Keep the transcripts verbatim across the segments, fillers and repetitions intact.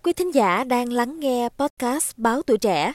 Quý thính giả đang lắng nghe podcast Báo Tuổi Trẻ.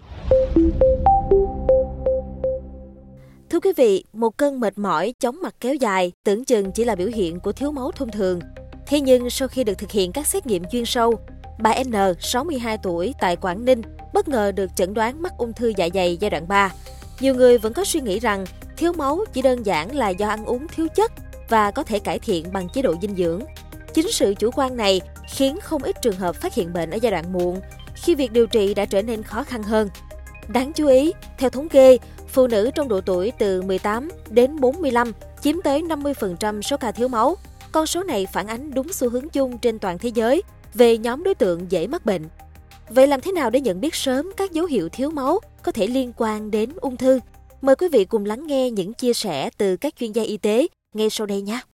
Thưa quý vị, một cơn mệt mỏi, chóng mặt kéo dài tưởng chừng chỉ là biểu hiện của thiếu máu thông thường. Thế nhưng sau khi được thực hiện các xét nghiệm chuyên sâu, bà N, sáu mươi hai tuổi, tại Quảng Ninh, bất ngờ được chẩn đoán mắc ung thư dạ dày giai đoạn ba. Nhiều người vẫn có suy nghĩ rằng thiếu máu chỉ đơn giản là do ăn uống thiếu chất và có thể cải thiện bằng chế độ dinh dưỡng. Chính sự chủ quan này khiến không ít trường hợp phát hiện bệnh ở giai đoạn muộn, khi việc điều trị đã trở nên khó khăn hơn. Đáng chú ý, theo thống kê, phụ nữ trong độ tuổi từ mười tám đến bốn mươi lăm chiếm tới năm mươi phần trăm số ca thiếu máu. Con số này phản ánh đúng xu hướng chung trên toàn thế giới về nhóm đối tượng dễ mắc bệnh. Vậy làm thế nào để nhận biết sớm các dấu hiệu thiếu máu có thể liên quan đến ung thư? Mời quý vị cùng lắng nghe những chia sẻ từ các chuyên gia y tế ngay sau đây nhé.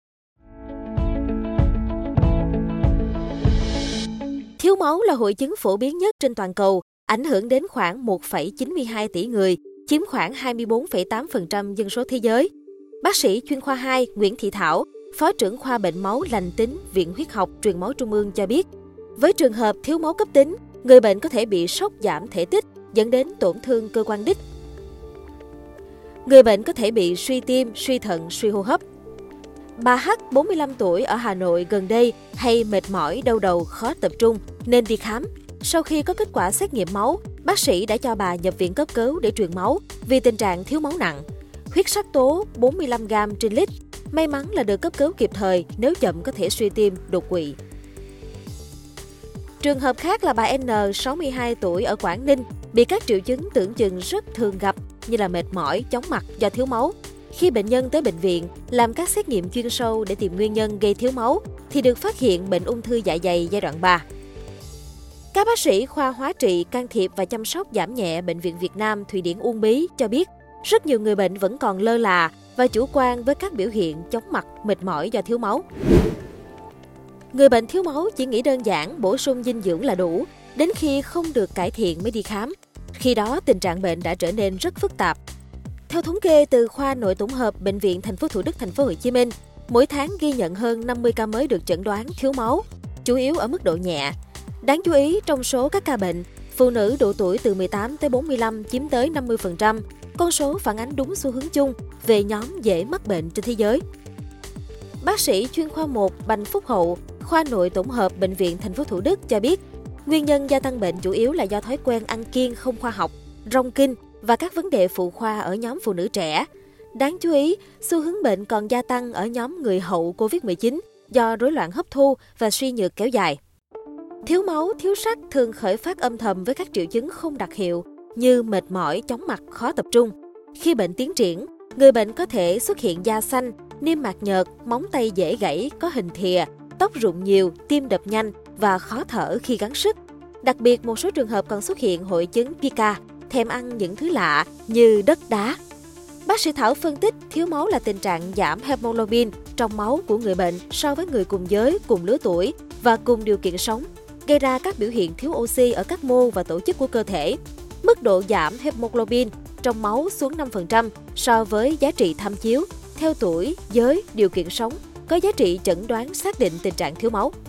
Thiếu máu là hội chứng phổ biến nhất trên toàn cầu, ảnh hưởng đến khoảng một phẩy chín mươi hai tỷ người, chiếm khoảng hai mươi bốn phẩy tám phần trăm dân số thế giới. Bác sĩ chuyên khoa hai Nguyễn Thị Thảo, Phó trưởng khoa bệnh máu lành tính Viện Huyết học Truyền máu Trung ương cho biết, với trường hợp thiếu máu cấp tính, người bệnh có thể bị sốc giảm thể tích dẫn đến tổn thương cơ quan đích. Người bệnh có thể bị suy tim, suy thận, suy hô hấp. Bà H, bốn mươi lăm tuổi, ở Hà Nội gần đây hay mệt mỏi, đau đầu, khó tập trung nên đi khám. Sau khi có kết quả xét nghiệm máu, bác sĩ đã cho bà nhập viện cấp cứu để truyền máu vì tình trạng thiếu máu nặng. Huyết sắc tố bốn mươi lăm gam trên lít. May mắn là được cấp cứu kịp thời, nếu chậm có thể suy tim, đột quỵ. Trường hợp khác là bà N, sáu mươi hai tuổi, ở Quảng Ninh, bị các triệu chứng tưởng chừng rất thường gặp như là mệt mỏi, chóng mặt do thiếu máu. Khi bệnh nhân tới bệnh viện làm các xét nghiệm chuyên sâu để tìm nguyên nhân gây thiếu máu, thì được phát hiện bệnh ung thư dạ dày giai đoạn ba. Các bác sĩ khoa hóa trị, can thiệp và chăm sóc giảm nhẹ Bệnh viện Việt Nam Thụy Điển Uông Bí cho biết, rất nhiều người bệnh vẫn còn lơ là và chủ quan với các biểu hiện chóng mặt, mệt mỏi do thiếu máu. Người bệnh thiếu máu chỉ nghĩ đơn giản bổ sung dinh dưỡng là đủ, đến khi không được cải thiện mới đi khám. Khi đó tình trạng bệnh đã trở nên rất phức tạp. Theo thống kê từ khoa nội tổng hợp Bệnh viện Thành phố Thủ Đức, Thành phố Hồ Chí Minh, mỗi tháng ghi nhận hơn năm mươi ca mới được chẩn đoán thiếu máu, chủ yếu ở mức độ nhẹ. Đáng chú ý, trong số các ca bệnh, phụ nữ độ tuổi từ mười tám tới bốn mươi lăm chiếm tới năm mươi phần trăm. Con số phản ánh đúng xu hướng chung về nhóm dễ mắc bệnh trên thế giới. Bác sĩ chuyên khoa một Bành Phúc Hậu, khoa nội tổng hợp Bệnh viện Thành phố Thủ Đức cho biết, nguyên nhân gia tăng bệnh chủ yếu là do thói quen ăn kiêng không khoa học, rong kinh và các vấn đề phụ khoa ở nhóm phụ nữ trẻ. Đáng chú ý, xu hướng bệnh còn gia tăng ở nhóm người hậu covid mười chín do rối loạn hấp thu và suy nhược kéo dài. Thiếu máu, thiếu sắt thường khởi phát âm thầm với các triệu chứng không đặc hiệu như mệt mỏi, chóng mặt, khó tập trung. Khi bệnh tiến triển, người bệnh có thể xuất hiện da xanh, niêm mạc nhợt, móng tay dễ gãy, có hình thìa, tóc rụng nhiều, tim đập nhanh và khó thở khi gắng sức. Đặc biệt, một số trường hợp còn xuất hiện hội chứng pica, thèm ăn những thứ lạ như đất đá. Bác sĩ Thảo phân tích thiếu máu là tình trạng giảm hemoglobin trong máu của người bệnh so với người cùng giới, cùng lứa tuổi và cùng điều kiện sống, gây ra các biểu hiện thiếu oxy ở các mô và tổ chức của cơ thể. Mức độ giảm hemoglobin trong máu xuống năm phần trăm so với giá trị tham chiếu, theo tuổi, giới, điều kiện sống, có giá trị chẩn đoán xác định tình trạng thiếu máu.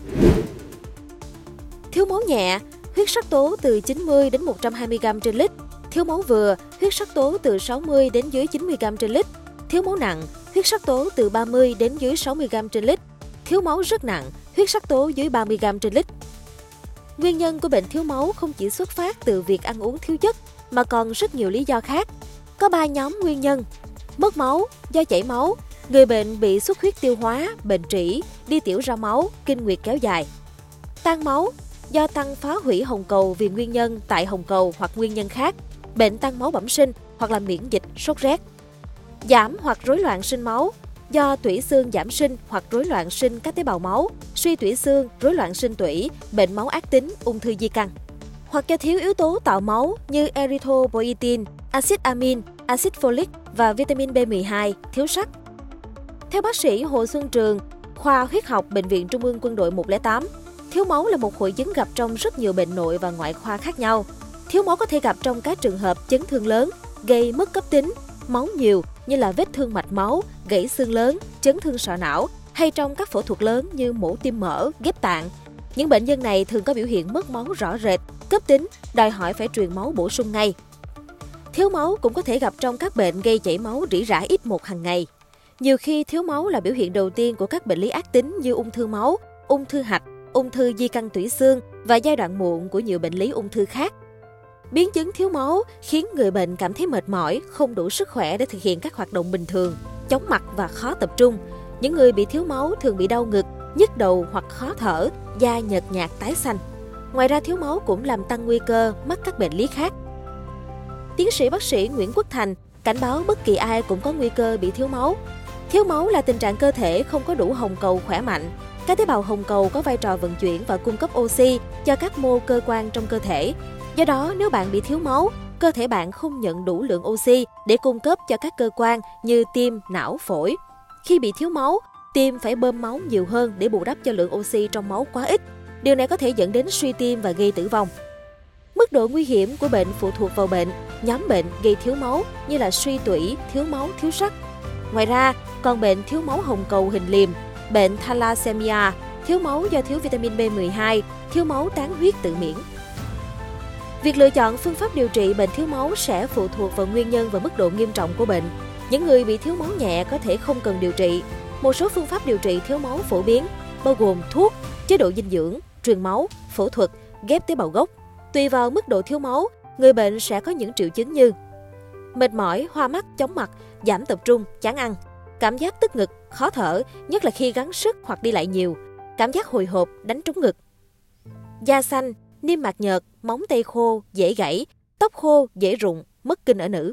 Thiếu máu nhẹ, huyết sắc tố từ chín mươi đến một trăm hai mươi gam trên lít. Thiếu máu vừa, huyết sắc tố từ sáu mươi đến dưới chín mươi gam trên lít. Thiếu máu nặng, huyết sắc tố từ ba mươi đến dưới sáu mươi gam trên lít. Thiếu máu rất nặng, huyết sắc tố dưới ba mươi gam trên lít. Nguyên nhân của bệnh thiếu máu không chỉ xuất phát từ việc ăn uống thiếu chất, mà còn rất nhiều lý do khác. Có ba nhóm nguyên nhân: mất máu do chảy máu, người bệnh bị xuất huyết tiêu hóa, bệnh trĩ, đi tiểu ra máu, kinh nguyệt kéo dài; tan máu do tăng phá hủy hồng cầu vì nguyên nhân tại hồng cầu hoặc nguyên nhân khác, bệnh tăng máu bẩm sinh hoặc là miễn dịch, sốt rét; giảm hoặc rối loạn sinh máu do tủy xương giảm sinh hoặc rối loạn sinh các tế bào máu, suy tủy xương, rối loạn sinh tủy, bệnh máu ác tính, ung thư di căn; hoặc do thiếu yếu tố tạo máu như erythropoietin, axit amin, axit folic và vitamin B mười hai, thiếu sắt. Theo bác sĩ Hồ Xuân Trường, khoa huyết học Bệnh viện Trung ương Quân đội một không tám, thiếu máu là một hội chứng gặp trong rất nhiều bệnh nội và ngoại khoa khác nhau. Thiếu máu có thể gặp trong các trường hợp chấn thương lớn, gây mất cấp tính, máu nhiều như là vết thương mạch máu, gãy xương lớn, chấn thương sọ não, hay trong các phẫu thuật lớn như mổ tim mỡ, ghép tạng. Những bệnh nhân này thường có biểu hiện mất máu rõ rệt, cấp tính, đòi hỏi phải truyền máu bổ sung ngay. Thiếu máu cũng có thể gặp trong các bệnh gây chảy máu rỉ rả ít một hàng ngày. Nhiều khi thiếu máu là biểu hiện đầu tiên của các bệnh lý ác tính như ung thư máu, ung thư hạch, ung thư di căn tủy xương và giai đoạn muộn của nhiều bệnh lý ung thư khác. Biến chứng thiếu máu khiến người bệnh cảm thấy mệt mỏi, không đủ sức khỏe để thực hiện các hoạt động bình thường, chóng mặt và khó tập trung. Những người bị thiếu máu thường bị đau ngực, nhức đầu hoặc khó thở, da nhợt nhạt tái xanh. Ngoài ra thiếu máu cũng làm tăng nguy cơ mắc các bệnh lý khác. Tiến sĩ bác sĩ Nguyễn Quốc Thành cảnh báo bất kỳ ai cũng có nguy cơ bị thiếu máu. Thiếu máu là tình trạng cơ thể không có đủ hồng cầu khỏe mạnh. Các tế bào hồng cầu có vai trò vận chuyển và cung cấp oxy cho các mô cơ quan trong cơ thể. Do đó, nếu bạn bị thiếu máu, cơ thể bạn không nhận đủ lượng oxy để cung cấp cho các cơ quan như tim, não, phổi. Khi bị thiếu máu, tim phải bơm máu nhiều hơn để bù đắp cho lượng oxy trong máu quá ít. Điều này có thể dẫn đến suy tim và gây tử vong. Mức độ nguy hiểm của bệnh phụ thuộc vào bệnh, nhóm bệnh gây thiếu máu như là suy tủy, thiếu máu, thiếu sắt. Ngoài ra, còn bệnh thiếu máu hồng cầu hình liềm, bệnh thalassemia, thiếu máu do thiếu vitamin B mười hai, thiếu máu tán huyết tự miễn. Việc lựa chọn phương pháp điều trị bệnh thiếu máu sẽ phụ thuộc vào nguyên nhân và mức độ nghiêm trọng của bệnh. Những người bị thiếu máu nhẹ có thể không cần điều trị. Một số phương pháp điều trị thiếu máu phổ biến bao gồm thuốc, chế độ dinh dưỡng, truyền máu, phẫu thuật, ghép tế bào gốc. Tùy vào mức độ thiếu máu, người bệnh sẽ có những triệu chứng như mệt mỏi, hoa mắt, chóng mặt, giảm tập trung, chán ăn, cảm giác tức ngực, khó thở, nhất là khi gắng sức hoặc đi lại nhiều, cảm giác hồi hộp, đánh trúng ngực, da xanh, niêm mạc nhợt, móng tay khô, dễ gãy, tóc khô, dễ rụng, mất kinh ở nữ.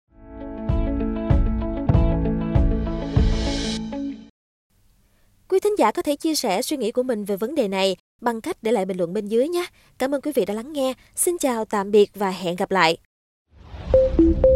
Quý thính giả có thể chia sẻ suy nghĩ của mình về vấn đề này bằng cách để lại bình luận bên dưới nhé. Cảm ơn quý vị đã lắng nghe. Xin chào, tạm biệt và hẹn gặp lại.